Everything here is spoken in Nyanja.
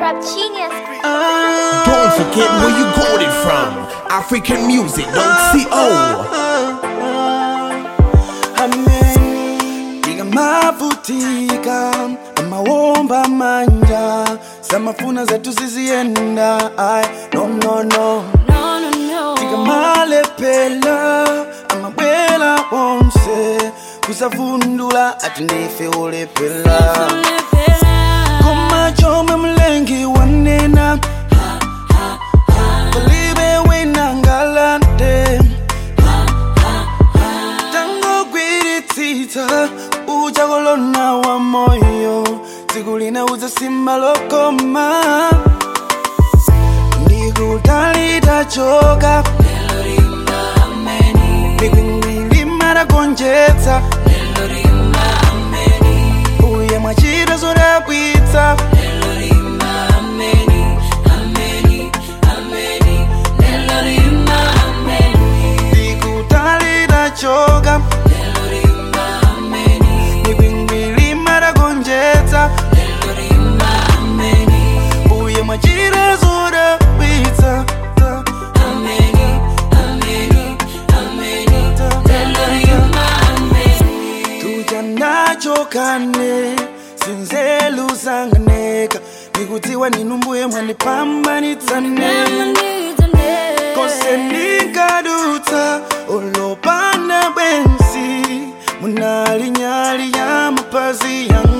Trap Genius. Don't forget where you got it from. African music, don't see Amen. Diga mavutika amawomba manja samafuna zetu zizienda. No. Diga malepela amabwela wonse kusavundula atindife ulepela. Koma choma mlengi wanena believe wena ngalande tango gwiritsita ujakolona wa moyo tikulina uza simba lokoma ndikutalita choka mikwingwilima gonjetsa uye mwachita zodabwitsa ndikutalita choka mikwingwilima gonjetsa uye mwachita zodabwitsa. Chokane sinzelu sanganeka nikutiwa ninumbuye mwanipambanitsane kose nikadutsa olopanda bensi munali nyali ya mapazi yangu.